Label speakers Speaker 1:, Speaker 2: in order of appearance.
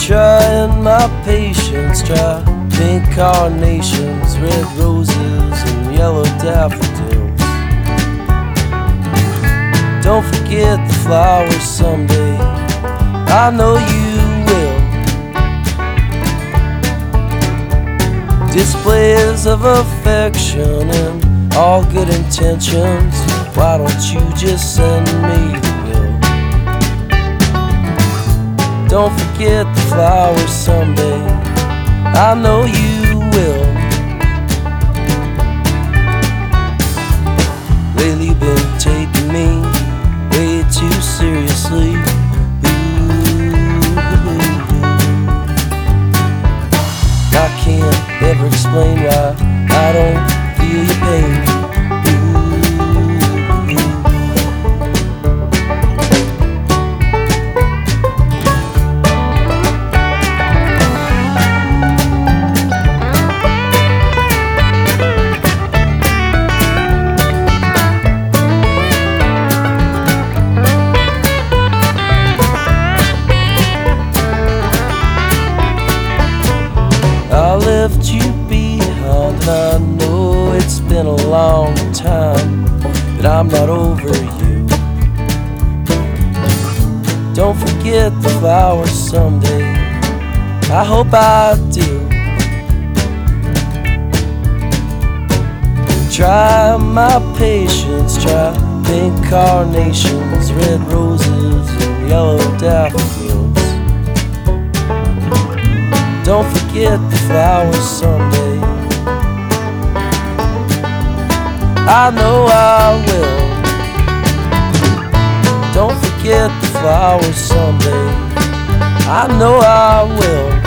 Speaker 1: trying my patience. Try pink carnations, red roses, and yellow daffodils. Don't forget the flowers someday, I know you will. Displays of affection and all good intentions, why don't you just send me the bill? Don't forget the flowers someday, I know you will. Lately been taking me way too seriously. I can't ever explain why I don't feel your pain. I left you behind, and I know it's been a long time, but I'm not over you. Don't forget the flowers someday, I hope I do. Try my patience, try pink carnations, red roses, and yellow daffodils. Don't forget the flowers someday, I know I will. Don't forget the flowers someday, I know I will.